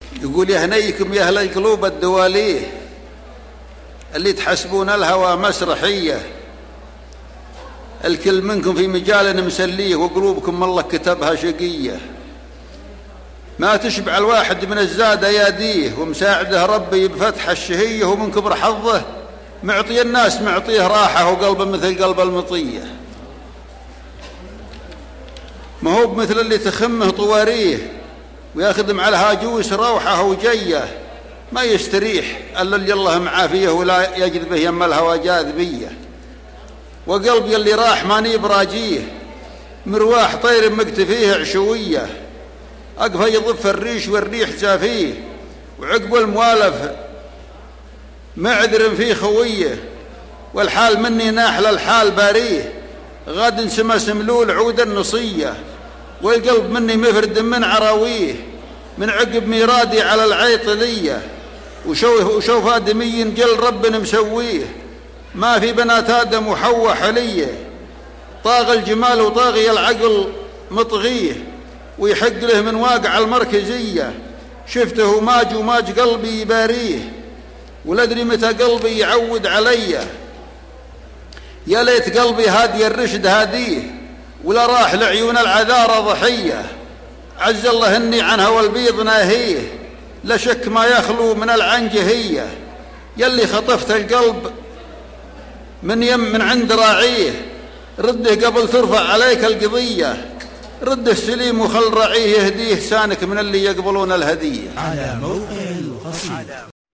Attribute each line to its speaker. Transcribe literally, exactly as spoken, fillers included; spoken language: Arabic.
Speaker 1: يقول يا هنيكم يا أهل القلوب الدواليه اللي تحسبون الهوى مسرحية، الكل منكم في مجال مسليه وقلوبكم الله كتبها شقية. ما تشبع الواحد من الزاد أياديه ومساعده ربي بفتح الشهية، ومن كبر حظه معطي الناس معطيه راحة وقلبه مثل قلب المطية. ما هو بمثل اللي تخمه طواريه وياخدم على هاجوس روحه وجيه، ما يستريح الا اللي الله معافيه ولا يجد به يم الهوى جاذبيه. وقلبي اللي راح ماني براجيه مرواح طير مكتفيه عشويه، اقفى يضف الريش والريح جافيه وعقب الموالف معذر في خويه. والحال مني ناحل الحال باريه غاد انسمى سملول عود النصيه، والقلب مني مفرد من عراويه من عقب ميرادي على العيطليه. وشوف آدمي جل ربنا مسويه ما في بنات آدم وحواء حليه، طاغ الجمال وطاغي العقل مطغيه ويحق له من واقع المركزيه. شفته ماج وماج قلبي يباريه ولا أدري متى قلبي يعود علي. يا ليت قلبي هادي الرشد هاديه ولا راح لعيون العذارى ضحيه. عز الله اني عنها والبيض ناهيه لا شك ما يخلو من العنجهيه. يلي خطفت القلب من يم من عند راعيه رده قبل ترفع عليك القضيه. رده السليم وخل راعيه يهديه سانك من اللي يقبلون الهديه. على موقع القصيد.